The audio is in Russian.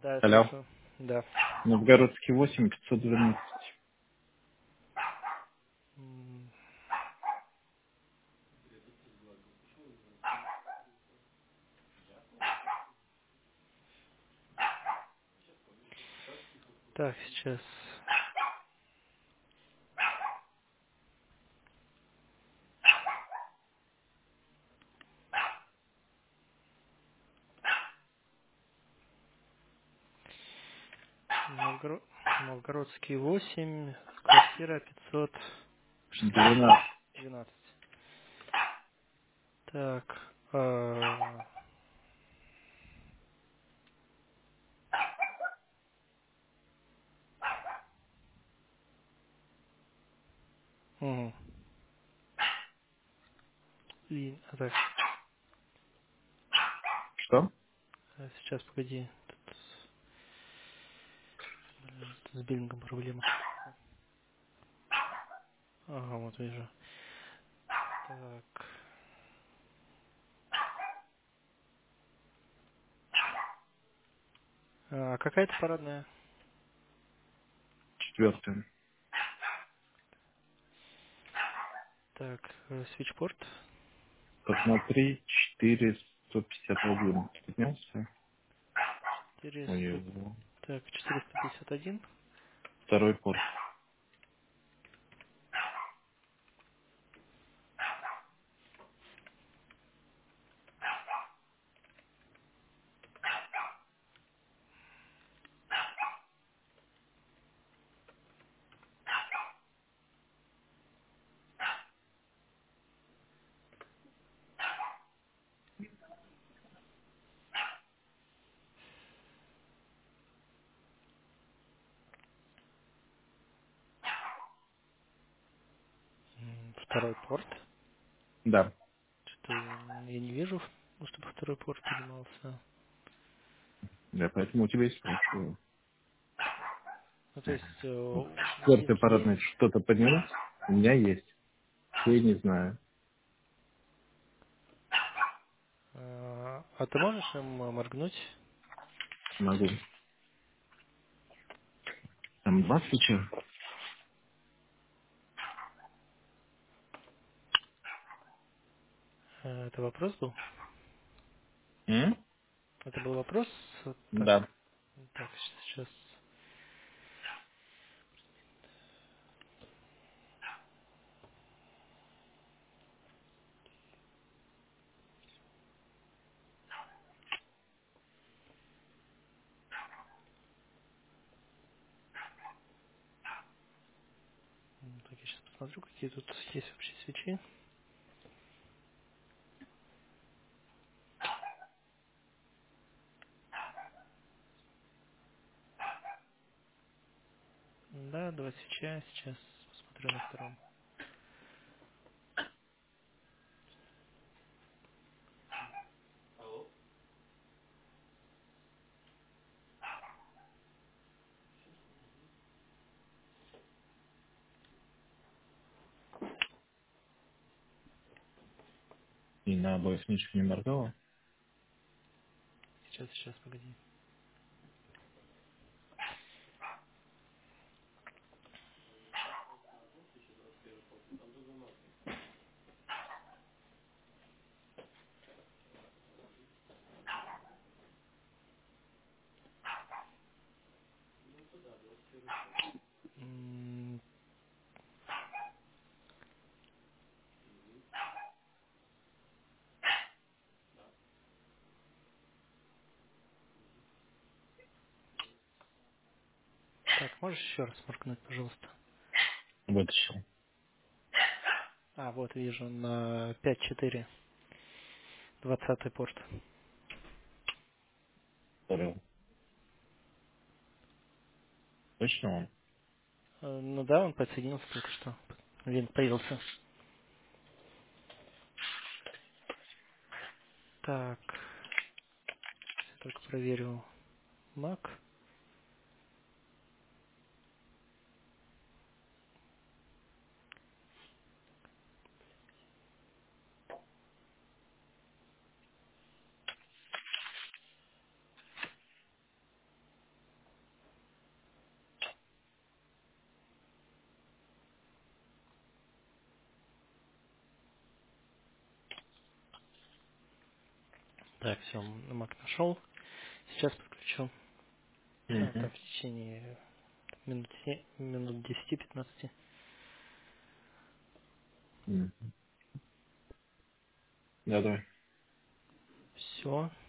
Да, я Алло. слушаю. Да. Новгородский 8, 512. М, Так, сейчас. Новгородский 8, квартира 12. 512. Так. Мгм. Так, Что? сейчас, погоди. Тут с биллингом проблема какая-то. Ага, вот вижу. Так. Какая-то парадная. Четвертый. Так, свитчпорт. Посмотри, 451. Поднялся? 400. Ой, его. Так, 451. Второй порт. Второй порт. Да. Что-то я не вижу, ну, чтобы второй порт поднимался. Да, поэтому у тебя и спрашиваю. Ну, то есть в Четвертый биллинге парадный есть. что-то поднялось? У меня есть. Я не знаю. А ты можешь им моргнуть? Могу. Там 2 свеча. Это вопрос был? М? Это был вопрос? Так, Да. так, сейчас. Так, я сейчас посмотрю, какие тут есть вообще свечи. Да, два свеча. Сейчас посмотрю на втором. И на обоих ничего не моргало. Сейчас, погоди. М, Так, можешь еще раз моргнуть, пожалуйста? Вытащил. Вот вижу, на 5-4. 20-й порт. Второй. Точно он? Ну да, он подсоединился только что. Винт появился. Так, я только проверю Mac. Так, все, Mac нашел. Сейчас подключу. Угу. Там в течение минут 10-15. Угу. Да, давай. Все.